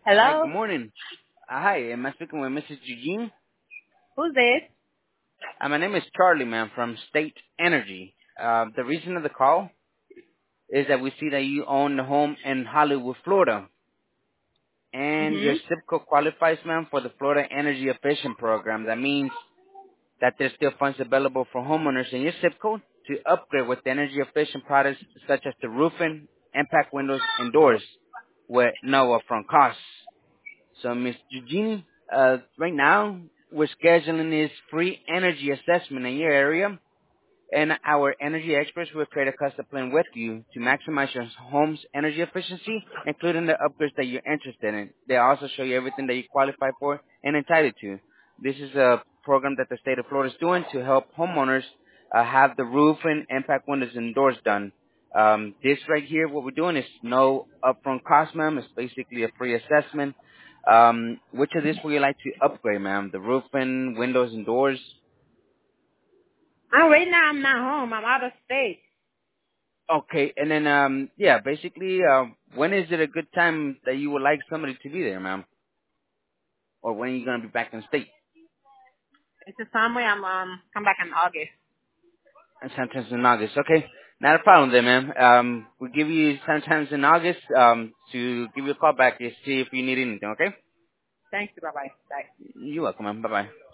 Hi, good Hello? morning. Hi, am I speaking with Mrs. Eugene? Who's this? My name is Charlie, ma'am, from State Energy. The reason of the call is that we see that you own a home in Hollywood, Florida, and your Mm-hmm. zip code qualifies, ma'am, for the Florida Energy Efficient Program. That means that there's still funds available for homeowners in your zip code to upgrade with energy efficient products such as the roofing, impact windows, and doors with no upfront costs. So, Ms. Eugenie, right now we're scheduling this free energy assessment in your area, and our energy experts will create a custom plan with you to maximize your home's energy efficiency, including the upgrades that you're interested in. They also show you everything that you qualify for and entitled to. This is a program that the state of Florida is doing to help homeowners have the roof and impact windows and doors done. This right here, what we're doing is no upfront cost, ma'am. It's basically a free assessment. Which of this would you like to upgrade, ma'am? The roofing, windows, and doors? Right now I'm not home. I'm out of state. Okay, and then yeah, basically, when is it a good time that you would like somebody to be there, ma'am? Or when are you gonna be back in state? It's a summer. I'm come back in August. And sometimes in August. Okay, not a problem then, ma'am. We'll give you sometimes in August to give you a call back to see if you need anything. Okay? Thank you. Bye-bye. Bye. You're welcome, ma'am. Bye bye.